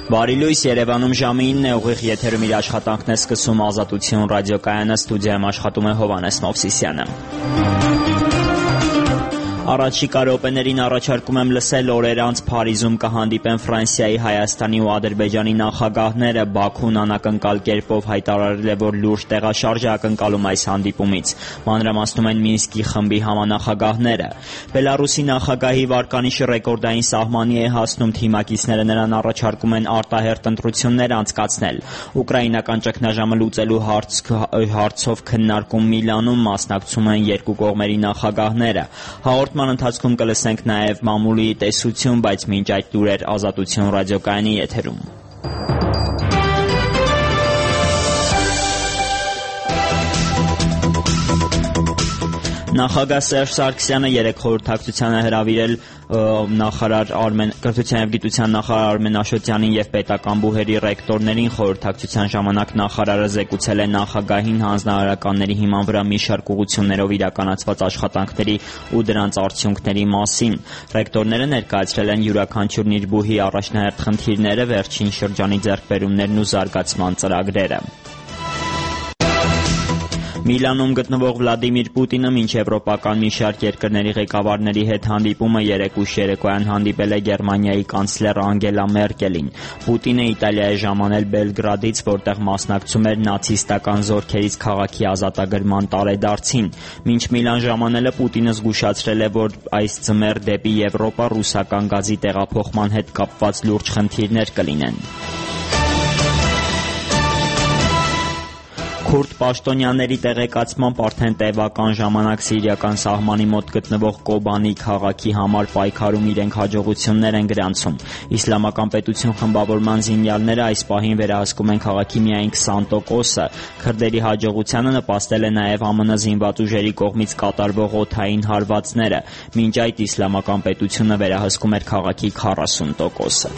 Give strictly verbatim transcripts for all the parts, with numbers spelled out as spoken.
Բարի լույս, Երևանում ժամը ինն է, ուղիղ եթերում իր աշխատանքն է սկսում Ազատություն ռադիոկայանը, ստուդիայում աշխատում է Հովհաննես Մովսիսյանը։ Առաջիկա րոպեներին առաջարկում եմ լսել օրեր անց Փարիզում կհանդիպեն Ֆրանսիայի, Հայաստանի ու Ադրբեջանի նախագահները։ Բաքուն անակնկալ կերպով հայտարարել է, որ լուրջ տեղաշարժ է ակնկալում այս հանդիպումից։ Մանրամասնում են Մինսկի խմբի համանախագահները։ Բելարուսի նախագահի վարկանիշը ռեկորդային սահմանի է հասնում, թիմակիցները նրան առաջարկում են արտահերթ ընտրություններ անցկացնել։ Ուկրաինական ճգնաժամը լուծելու հարց, հարցով քննարկում Միլանում մասնակցում են երկու կողմերի նախագահները։ Հաղորդման ընթացքում կլսենք նաև մամուլի տեսություն, բայց մինչ այդ լուրեր Ազատություն ռադիոկայանի եթերում։ Նախագահ Սերժ Սարգսյանը երեկ խորհրդակցության է հրավիրել նախարար Արմեն կրթության և գիտության նախարար Արմեն Աշոտյանին և պետական բուհերի ռեկտորներին։ Խորհրդակցության ժամանակ նախարարը զեկուցել է նախագահին հանձնարարականների հիման վրա մի շարք ուղղություններով իրականացված աշխատանքների ու դրանց արդյունքների մասին։ Ռեկտորները ներկայացրել են յուրաքանչյուրն իր բուհի առաջնահերթ խնդիրները, վերջին շրջանի ձեռքբերումներն ու զարգացման ծրագրերը։ Միլանում գտնվող Վլադիմիր Պուտինը մինչ եվրոպական մի շարք երկրների ղեկավարների հետ հանդիպումը երեկ ուշ երեկոյան հանդիպել է Գերմանիայի կանցլեր Անգելա Մերկելին։ Պուտինը Իտալիա է ժամանել Բելգրադից, որտեղ մասնակցում էր նացիստական զորքերից քաղաքի ազատագրման տարեդարձին։ Մինչ Միլան ժամանելը Պուտինը զգուշացրել է, որ այս ձմեռ դեպի Եվրոպա ռուսական գազի տեղափոխման հետ կապված լուրջ խնդիրներ կլինեն։ Քուրդ պաշտոնյաների տեղեկացմամբ արդեն տևական ժամանակ սիրիական սահմանի մոտ գտնվող Կոբանի քաղաքի համար պայքարում իրենք հաջողություններ են գրանցում։ Իսլամական պետություն խմբավորման զինյալները այս պահին վերահսկում են քաղաքի միայն քսան տոկոսը։ Քրդերի հաջողությանը նպաստել է նաև ԱՄՆ զինված ուժերի կողմից կատարվող օդային հարվածները։ Մինչ այդ Իսլամական պետությունը վերահսկում էր քաղաքի քառասուն տոկոսը։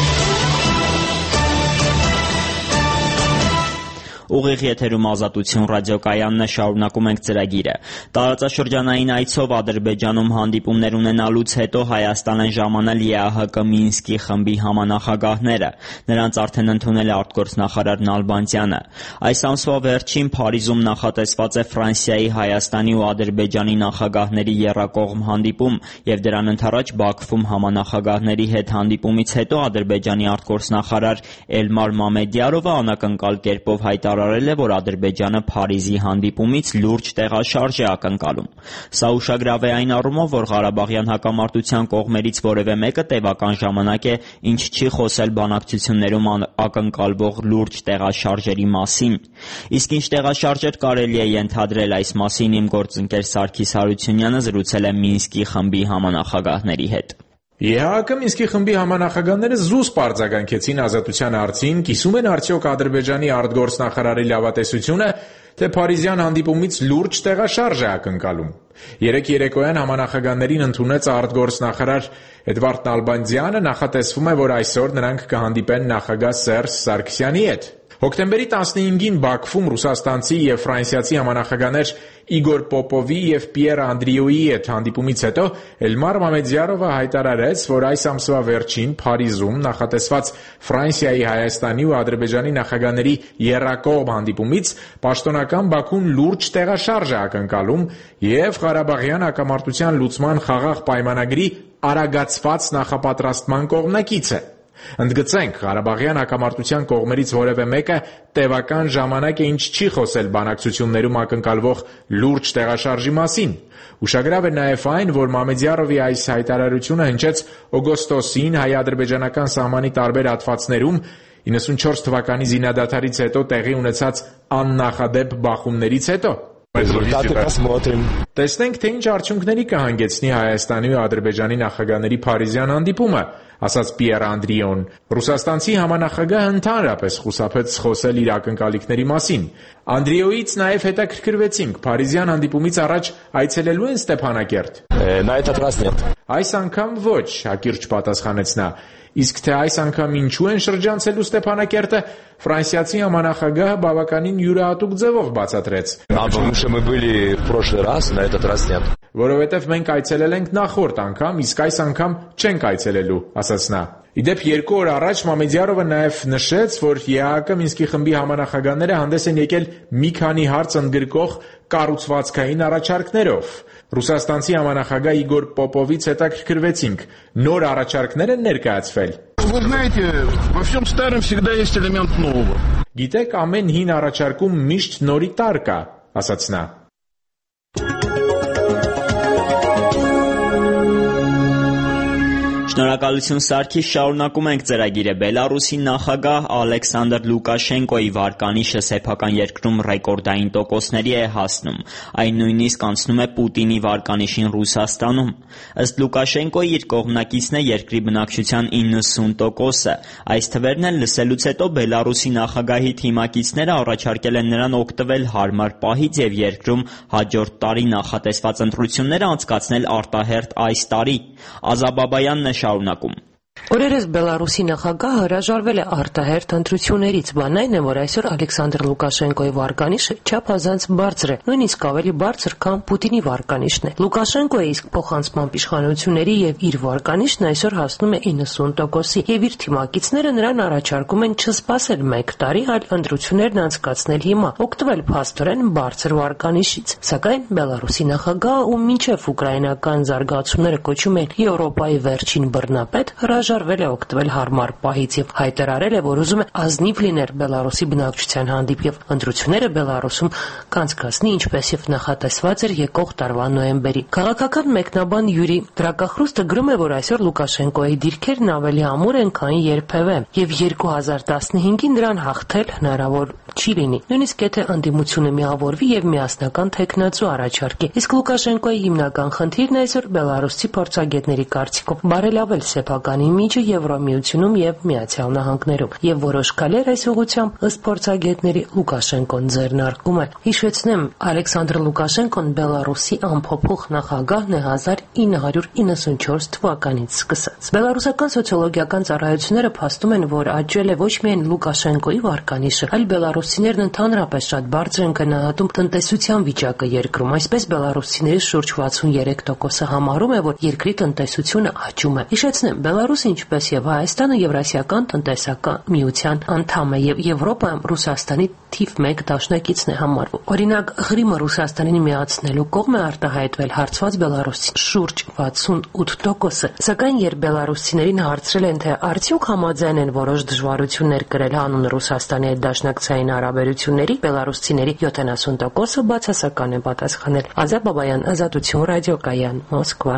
Ուղիղ եթերում Ազատություն ռադիոկայանն է, շարունակում ենք ծրագիրը։ Տարածաշրջանային այցով Ադրբեջանում հանդիպումներ ունենալուց հետո Հայաստան են ժամանել ԵԱՀԿ Մինսկի խմբի համանախագահները։ Նրանց արդեն ընդունել է արտգործնախարար Նալբանդյանը։ Այս ամսվա վերջին Փարիզում նախատեսված է Ֆրանսիայի, Հայաստանի ու Ադրբեջանի նախագահների եռակողմ հանդիպում, և դրան ընդառաջ Բաքվում համանախագահների հետ հանդիպումից հետո Ադրբեջանի արտգործնախարար Էլմար Մամեդյարովը անակնկալ կերպով հայտարարել է, որ Ադրբեջանը Փարիզի հանդիպումից լուրջ տեղաշարժ է ակնկալում։ Սա ուշագրավ է այն առումով, որ Ղարաբաղյան հակամարտության կողմերից որևէ մեկը տևական ժամանակ է, ինչ չի խոսել բանակցություններում ակնկալվող լուրջ տեղաշարժերի մասին։ Իսկ ինչ տեղաշարժեր կարելի է ենթադրել, այս մասին իմ գործընկեր Սարգիս Հարությունյանը զրուցել է Մինսկի խմբի համանախագահների հետ։ ԵԱՀԿ Մինսկի խմբի համանախագահները զուսպ արձագանքեցին ազատության հարցին, կիսում են արդյոք Ադրբեջանի արտգործնախարարի լավատեսությունը, թե Փարիզյան հանդիպումից լուրջ տեղաշարժ է ակնկալում։ Երեկ երեկոյան համանախագահներին ընդունեց արտգործնախարար Էդվարդ Նալբանդյանը, նախատեսվում է, որ այսօր նրանք կհանդիպեն նախագահ Սերժ Սարգսյանի հետ։ Հոկտեմբերի տասնհինգին Բաքվում ռուսաստանցի և ֆրանսիացի համանախագահներ Իգոր Պոպովի և Պիեր Անդրիոյի հետ հանդիպումից հետո Էլմար Մամեդյարովը հայտարարեց, որ այս ամսվա վերջին Փարիզում նախատեսված Ֆրանսիայի, Հայաստանի ու Ադրբեջանի նախագահների եռակողմ հանդիպումից պաշտոնական Բաքուն լուրջ տեղաշարժ է ակնկալում և Ղարաբաղյան հակամարտության լուծման խաղաղ պայմանագրի արագացված նախապատրաստման կողմնակից է։ Ընդգծենք, Ղարաբաղյան հակամարտության կողմերից որևէ մեկը տևական ժամանակ է, ինչ չի խոսել բանակցություններում ակնկալվող լուրջ տեղաշարժի մասին։ Ուշագրավ է նաև այն, որ Մամեդյարովի այս հայտարարությունը հնչեց օգոստոսին հայ-ադրբեջանական սահմանի տարբեր հատվածներում իննսունչորս թվականի զինադադարից հետո տեղի ունեցած աննախադեպ բախումներից հետո։ Տեսնենք, թե ինչ արդյունքների կհանգեցնի Հայաստանի ու Ադրբեջանի նախագահների Փարիզյան հանդիպումը, ասաց Պիեր Անդրիոն։ Ռուսաստանցի համանախագահը ընդհանրապես խուսափեց խոսել իր ակնկալիքների մասին։ Անդրիոյից նաև հետաքրքրվեցինք, Փարիզյան հանդիպումից առաջ այցելելու են Ստեփանակերտ։ Այս անգամ ոչ, հակիրճ պատասխանեց նա։ Իսկ թե այս անգամ ինչու են շրջանցելու Ստեփանակերտը, ֆրանսիացի համանախագահը բավականին յուրահատուկ ձևով բացատրեց։ Որովհետև մենք այցելել ենք նախորդ անգամ, իսկ այս անգամ չենք այցելելու, ասաց նա։ Իդեպ երկու օր առաջ Մամեդյարովը նաև նշեց, որ ԵԱՀԿ Մինսկի խմբի համանախագահները հանդես են եկել մի քանի հարց ընդգրկող կառուցվածքային առաջարկներով։ Ռուսաստանցի համանախագահ Իգոր Պոպովից հետաքրքրվեցինք. նոր առաջարկներ են ներկայացվել։ Գիտեք, ամեն հին առաջարկում միշտ նորի տար կա, ասաց նա։ Շնորհակալություն Սարգիս, շարունակում ենք ծրագիրը։ Բելարուսի նախագահ Ալեքսանդր Լուկաշենկոյի վարկանիշը սեփական երկրում ռեկորդային տոկոսների է հասնում։ Այն նույնիսկ անցնում է Պուտինի վարկանիշին Ռուսաստանում։ Ըստ Լուկաշենկոյի իր կողմնակիցն է երկրի բնակչության իննսուն տոկոսը։ Այս թվերն էլ լսելուց հետո Բելարուսի նախագահի թիմակիցները առաջարկել են նրան օգտվել հարմար պահից եւ երկրում հաջորդ տարի նախատեսված ընտրությունները անցկացնել արտահերթ այս տարի։ Ազաբաբայանն է շարունակում։ Օրերս Բելարուսի նախագահը հրաժարվել է արտահերթ ընտրություններից, բանն այն է, որ այսօր Ալեքսանդր Լուկաշենկոյի վարկանիշը չափազանց բարձր է, նույնիսկ ավելի բարձր, քան Պուտինի վարկանիշն է։ Լուկաշենկոյը իսկ փոխանցման իշխանությունների եւ իր վարկանիշն այսօր հասնում է իննսուն տոկոսի, եւ իր թիմակիցները նրան առաջարկում են չսպասել մեկ տարի, այլ ընտրություններն անցկացնել հիմա, օգտվել փաստորեն բարձր վարկանիշից։ Սակայն Բելարուսի նախագահը, ում մինչև ուկրաինական զարգացումները կոչում են Եվրոպայի վերջին բռնապետ, հրաժարվել է օգտվել հարմար պահից եւ հայտարարել է, որ ուզում է ազնիվ լինել Բելարուսի բնակչության հանդեպ եւ ընտրությունները Բելարուսում կանցկացնի ինչպես եւ նախատեսված էր եկող տարվա նոյեմբերի։ Քաղաքական մեկնաբան Յուրի Տրակախրուստը գրում է, որ այսօր Լուկաշենկոյի դիրքերն ավելի ամուր են, քան երբևէ, եւ երկու հազար տասնհինգին նրան հաղթել հնարավոր չի լինի։ Նույնիսկ եթե ընդդիմությունը միավորվի եւ միասնական թեկնածու առաջարկի։ Իսկ Լուկաշենկոյի հիմնական խնդիրն այսօր բելարուսցի փորձագետների կարծիքով բարելավել սեփական իմիջը Եվրոմիությունում եւ Միացյալ Նահանգներում, եւ որոշ քայլեր այս ուղղությամբ ըստ փորձագետների Լուկաշենկոն ձեռնարկում է։ Հիշեցնեմ, Ալեքսանդր Լուկաշենկոն Բելարուսի անփոփոխ նախագահն է հազար ինը հարյուր իննսունչորս թվականից սկսած։ Բելարուսական սոցիոլոգիական ծառայությունները փաստում են, որ աճել է ոչ միայն Լուկաշենկոյի վարկանիշը, այլ բելարուսիներն ընդհանրապես շատ բարձր են գնահատում տնտեսության վիճակը երկրում։ Այսպես բելարուսիների շուրջ վաթսունյերեք տոկոսը համարում է, որ երկրի տնտեսությունը աճում է։ Հիշեցնեմ, Բելարուսը ինչպես եւ Հայաստանը Եվրասիական տնտեսական միության անդամ է եւ Եվրոպայում Ռուսաստանի թիվ մեկ դաշնակիցն է համարվում։ Օրինակ, Ղրիմը Ռուսաստանին միացնելու կողմ է արտահայտվել հարցված Բելարուսի շուրջ վաթսունութ տոկոսը։ Սակայն երբ բելարուսիներին հարցրել են, թե արդյոք համաձայն են որոշ դժվարություններ կրել հանուն Ռուսաստանի հետ դաշնակցային հարաբերությունների, բելարուսցիների յոթանասուն տոկոսը բացասական է պատասխանել։ Ազատ Բաբայան, Ազատություն ռադիոկայան, Մոսկվա։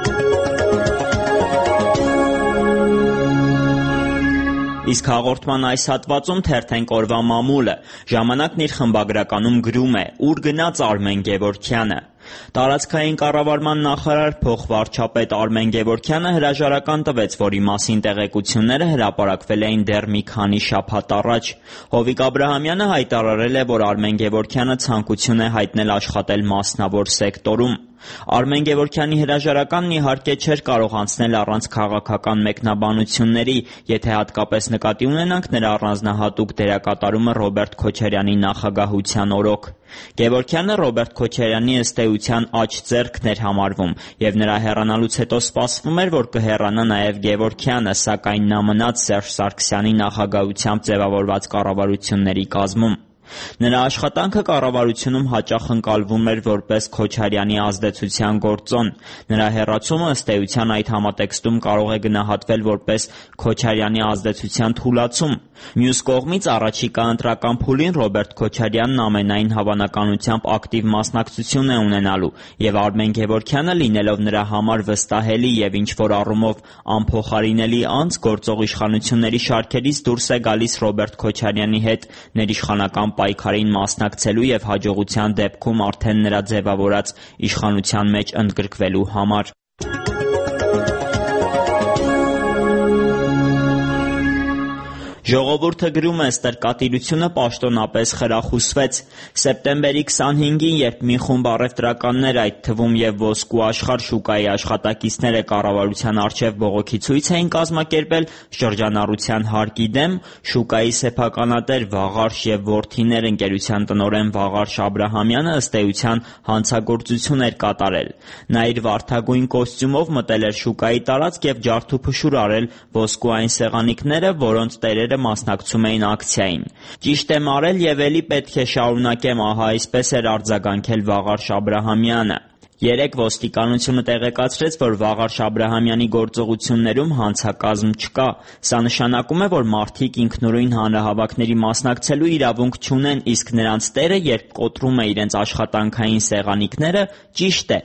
Իսկ հաղորդման այս հատվածում թերթենք օրվա մամուլը։ Ժամանակն իր խմբագրականում գրում է. «Ուր գնաց Արմեն Գևորգյանը»։ Տարածքային կառավարման նախարար փոխվարչապետ Արմեն Գևորգյանը հրաժարական տվեց, որի մասին տեղեկությունները հրապարակվել էին դեռ մի քանի շաբաթ առաջ։ Հովիկ Աբրահամյանը հայտարարել է, որ Արմեն Գևորգյանը ցանկություն է հայտնել աշխատել մասնավոր սեկտորում։ Արմեն Գևորգյանի հրաժարականն իհարկե չէր կարող անցնել առանց քաղաքական մեկնաբանությունների, եթե հատկապես նկատի ունենանք նրա առանձնահատուկ դերակատարումը Ռոբերտ Քոչարյանի նախագահության օրոք։ Գևորգյանը Ռոբերտ Քոչարյանի ըստ էության աջ ձեռքն էր համարվում, եւ նրա հեռանալուց հետո սպասվում էր, որ կհեռանա նաեւ Գևորգյանը, սակայն նա մնաց Սերժ Սարգսյանի նախագահությամբ ձևավորված կառավարությունների կազմում։ Նրա աշխատանքը կառավարությունում հաճախ ընկալվում էր որպես Քոչարյանի ազդեցության գործոն։ Նրա հեռացումը ըստ էության այդ համատեքստում կարող է գնահատվել որպես Քոչարյանի ազդեցության թուլացում։ Մյուս կողմից առաջիկա ընտրական փուլին Ռոբերտ Քոչարյանն ամենայն հավանականությամբ ակտիվ մասնակցություն է ունենալու, եւ Արմեն Գևորգյանը, լինելով նրա համար վստահելի եւ ինչ-որ առումով անփոխարինելի անձ, գործող իշխանությունների շարքերից դուրս է գալիս Ռոբերտ Քոչարյանի հետ ներիշխանական պայքարին մասնակցելու եւ հաջողության դեպքում արդեն նրա ձևավորած իշխանության մեջ ընդգրկվելու համար։ Ժողովուրդը գրում է, ստրկատիրությունը պաշտոնապես խրախուսվեց։ Սեպտեմբերի քսանհինգին, երբ մի խումբ առևտրականներ, այդ թվում եւ Ոսկու աշխարհ շուկայի աշխատակիցները կառավարության առջեւ բողոքի ցույց էին կազմակերպել շրջանառության հարկի դեմ, շուկայի սեփականատեր Վաղարշ եւ որդիներ ընկերության տնօրեն Վաղարշ Աբրահամյանը ըստ էության հանցագործություն էր կատարել։ Նա իր վարդագույն կոստյումով մտել էր շուկայի տարածք եւ ջարդուփշուր արել Ոսկու այն սեղանիկները, որոնց տերերը մասնակցում էին ակցիային։ Ճիշտ եմ արել եւ էլի պետք է շարունակեմ, ահա այսպես էր արձագանքել Վաղարշ Աբրահամյանը։ Երեկ ոստիկանությունը տեղեկացրեց, որ Վաղարշ Աբրահամյանի գործողություններում հանցակազմ չկա։ Սա նշանակում է, որ մարդիկ ինքնուրույն հանրահավաքների մասնակցելու իրավունք չունեն, իսկ նրանց տերը, երբ կոտրում է իրենց աշխատանքային սեղանիկները, ճիշտ է։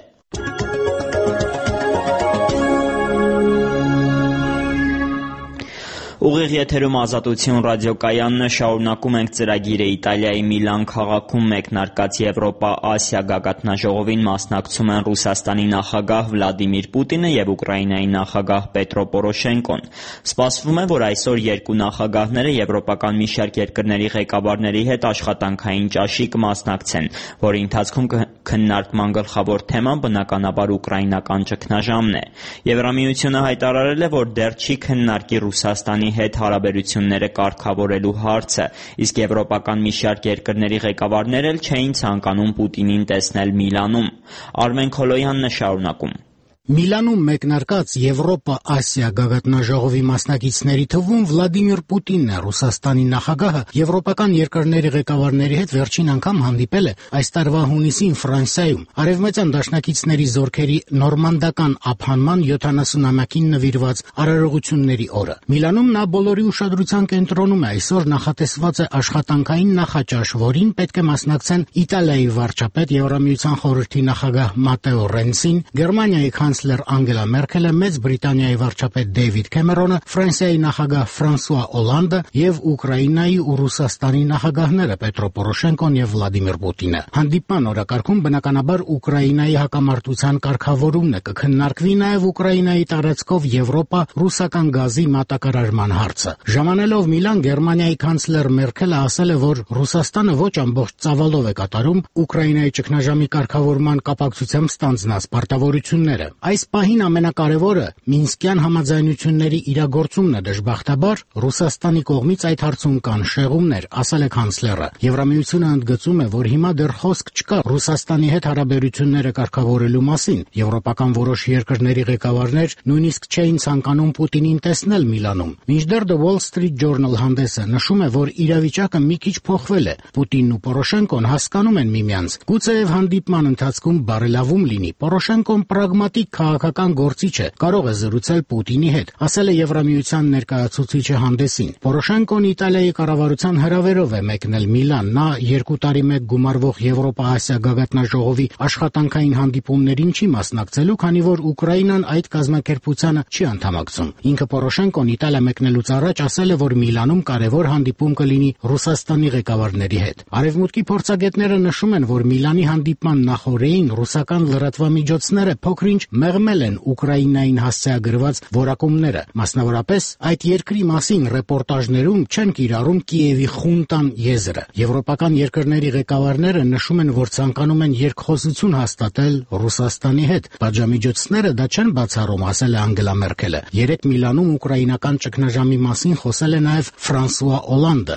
Ուղիղ եթերում Ազատություն ռադիոկայանն է, շարունակում ենք ծրագիրը։ Իտալիայի Միլան քաղաքում մեկնարկած Եվրոպա-Ասիա գագաթնաժողովին մասնակցում են Ռուսաստանի նախագահ Վլադիմիր Պուտինը եւ Ուկրաինայի նախագահ Պետրո Պորոշենկոն։ Սպասվում է, որ այսօր երկու նախագահները եվրոպական մի շարք երկրների ղեկավարների հետ աշխատանքային ճաշի կմասնակցեն, որի ընթացքում քննարկման գլխավոր թեման բնականաբար ուկրաինական ճգնաժամն է։ Եվրամիությունը հայտարարել է, որ դեռ չի քննարկի Ռուսաստանի հետ հարաբերությունները կարգավորելու հարցը, իսկ եվրոպական մի շարք երկրների ղեկավարներ էլ չէին ցանկանում Պուտինին տեսնել Միլանում։ Արմեն Քոլոյանն է շարունակում։ Միլանում մեկնարկած Եվրոպա-Ասիա գագաթնաժողովի մասնակիցների թվում Վլադիմիր Պուտինն է։ Ռուսաստանի նախագահը եվրոպական երկրների ղեկավարների հետ վերջին անգամ հանդիպել է այս տարվա հունիսին Ֆրանսիայում, արևմտյան դաշնակիցների զորքերի նորմանդական ափանման յոթանասունամյակին նվիրված արարողությունների օրը։ Միլանում նա բոլորի ուշադրության կենտրոնում է։ Այսօր նախատեսված է աշխատանքային նախաճաշ, որին պետք է մասնակցեն Իտալիայի վարչապետ, Եվրամիության խորհրդի նախագահ Մատեո Ռենցին, Գերմանիայի կանցլեր Անգելա Մերքելը, Մեծ Բրիտանիայի վարչապետ Դեյվիդ Քեմերոնը, Ֆրանսիայի նախագահ Ֆրանսուଆ Օլանդը եւ Ուկրաինայի ու Ռուսաստանի նախագահները Պետրո Պորոշենկոն եւ Վլադիմիր Պուտինը։ Հանդիպման օրակարգում բնականաբար Ուկրաինայի հակամարտության կարգավորումն է, կքննարկվի նաեւ Ուկրաինայի տարածքով Եվրոպա ռուսական գազի մատակարարման հարցը։ Ժամանելով Միլան, Գերմանիայի կանցլեր Մերքելը ասել է, որ Ռուսաստանը ոչ ամբողջ ծավալով է կատարում Ուկրաինայի ճգնաժամի կարգավորման կապակցությամբ ստանձնած պարտավորությունները։ Այս պահին ամենակարևորը Մինսկյան համաձայնությունների իրագործումն է, դժբախտաբար Ռուսաստանի կողմից այդ հարցում կան շեղումներ, ասել է կանցլերը։ Եվրամիությունը ընդգծում է, որ հիմա դեռ խոսք չկա Ռուսաստանի հետ հարաբերությունները կարգավորելու մասին։ Եվրոպական որոշ երկրների ղեկավարներ նույնիսկ չէին ցանկանում Պուտինին տեսնել Միլանում։ Մինչդեռ The Wall Street Journal հանդեսը նշում է, որ իրավիճակը մի քիչ փոխվել է։ Պուտինն ու Պորոշենկոն հասկանում են միմյանց։ Գուցեև հանդիպման ընթացքում բարելավում լինի։ Պորոշենկոն պրագմատիկ քաղաքական գործիչ է, կարող է զրուցել Պուտինի հետ, ասել է Եվրամիության ներկայացուցիչը հանդեսին։ Պորոշենկոն Իտալիայի կառավարության հրավերով է մեկնել Միլան։ Նա երկու տարի մեկ գումարվող Եվրոպա-Ասիա գագաթնաժողովի աշխատանքային հանդիպումներին չի մասնակցելու, քանի որ Ուկրաինան այդ կազմակերպությանը չի անդամակցում։ Ինքը Պորոշենկոն Իտալիա մեկնելուց առաջ ասել է, որ Միլանում կարևոր հանդիպում կլինի Ռուսաստանի ղեկավարների հետ։ Արևմուտքի փորձագետները նշում են, որ Միլանի հանդիպման նախօրեին ռուսական լրատվամիջոցները փոքրինչ մեղմել են Ուկրաինային հասցեագրված որակումները։ Մասնավորապես այդ երկրի մասին ռեպորտաժներում չեն կիրառում Կիևի խունտան եզրը։ Եվրոպական երկրների ղեկավարները նշում են, որ ցանկանում են երկխոսություն հաստատել Ռուսաստանի հետ։ Պատժամիջոցները դա չեն բացառում, ասել է Անգելա Մերքելը։ Երեկ Միլանում ուկրաինական ճգնաժամի մասին խոսել է նաև Ֆրանսուଆ Օլանդը։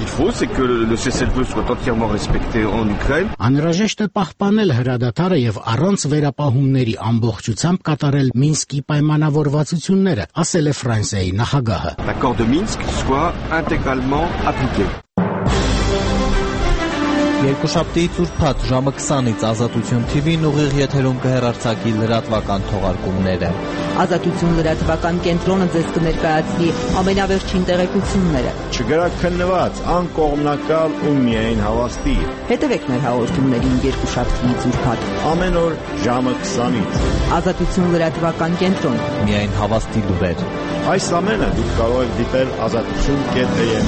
Անհրաժեշտ է պահպանել հրադադարը եւ առանց վերապահումների ամբողջությամբ կատարել Մինսկի պայմանավորվածությունները, ասել է Ֆրանսիայի նախագահը։ L'accord de Minsk soit intégralement appliqué. Երկուշաբթիից ուրբաթ ժամը քսանից Ազատություն թի վին ուղիղ եթերում կհեռարձակի լրատվական թողարկումները։ Ազատություն լրատվական կենտրոնը ձեզ կներկայացնի ամենավերջին տեղեկությունները։ Չգրաքննված, անկողմնակալ ու միայն հավաստի։ Հետևեք մեր հաղորդումներին երկուշաբթիից ուրբաթ ամեն օր ժամը քսանից։ Ազատություն լրատվական կենտրոն։ Միայն հավաստի լուրեր։ Այս ամենը դուք կարող եք դիտել ազատություն կետ am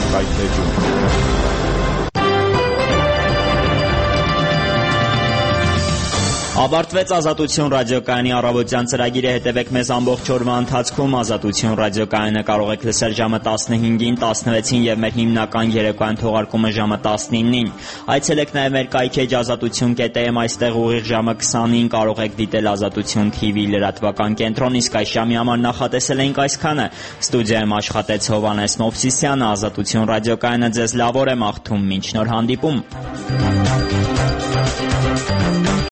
կայքէջում։ Ավարտվեց Ազատություն ռադիոկայանի առավոտյան ծրագիրը, հետևեք մեզ ամբողջ օրվա ընթացքում։ Ազատություն ռադիոկայանը կարող եք լսել ժամը տասնհինգին, տասնվեցին եւ մեր հիմնական երեկոյան թողարկումը ժամը տասնինին։ Այցելեք նաեւ մեր կայքեջ ազատություն կետ էմ, այստեղ ուղիղ ժամը քսանին կարող եք դիտել Ազատություն թի վի լրատվական կենտրոն, իսկ այս ժամի համար նախատեսել էինք այսքանը։ Ստուդիայում աշխատեց Հովհաննես Մովսիսյանը, Ազատություն ռադիոկայանը ձեզ լավ օր է մաղթում, մինչ նոր հանդիպում։